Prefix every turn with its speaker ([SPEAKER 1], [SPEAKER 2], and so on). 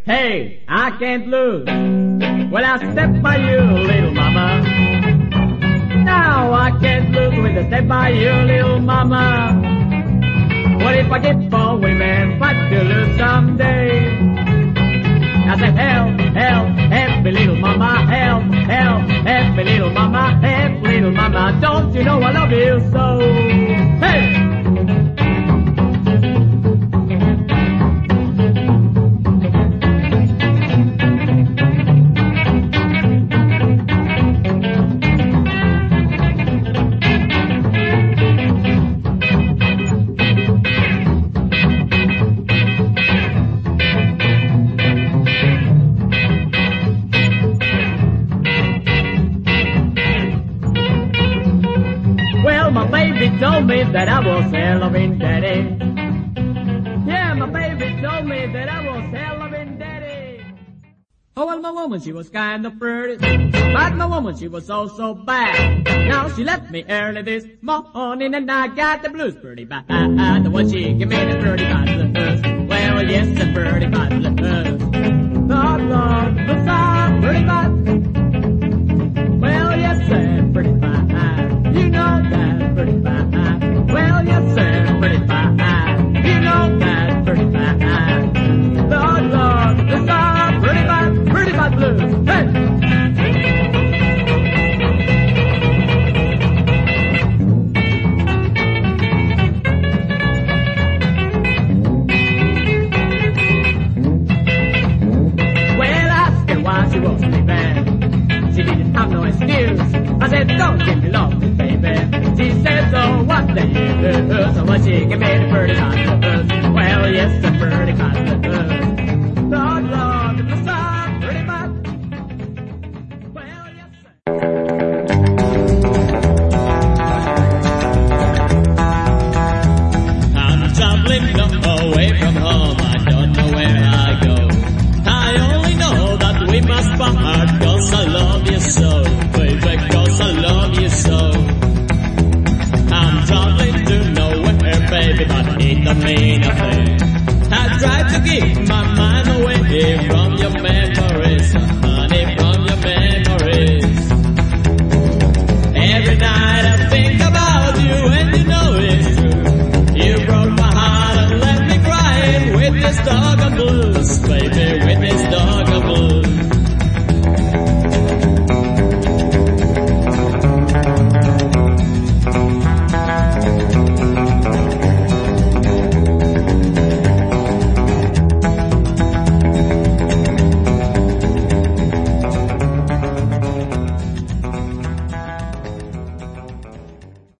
[SPEAKER 1] Hey, I can't lose. Well, I'll step by you, little mama. Now I can't lose with a step by you, little mama. What if I get for women, fight to lose someday? I said, help, help me little mama, help me little mama, help little mama, don't you know I love you so? Hey! Told me that I was a loving daddy. Yeah, my baby told me that I was a loving daddy. Oh, well, my woman, she was kind of pretty, but my woman, she was so bad. Now she left me early this morning and I got the blues pretty bad. The one she gave me the pretty bad blues. Well, yes, the pretty bad blues. Lord, the song pretty bad. Well, yes, sir, pretty bad. You know that pretty bad. Well, yes, sir, pretty bad. You know that pretty bad. Lord, the song pretty bad blues. Hey! Well, I asked her why she was sleeping. She didn't have no excuse. I said, don't give me love, baby. She said, so what do you do? So what she gave me the pretty bad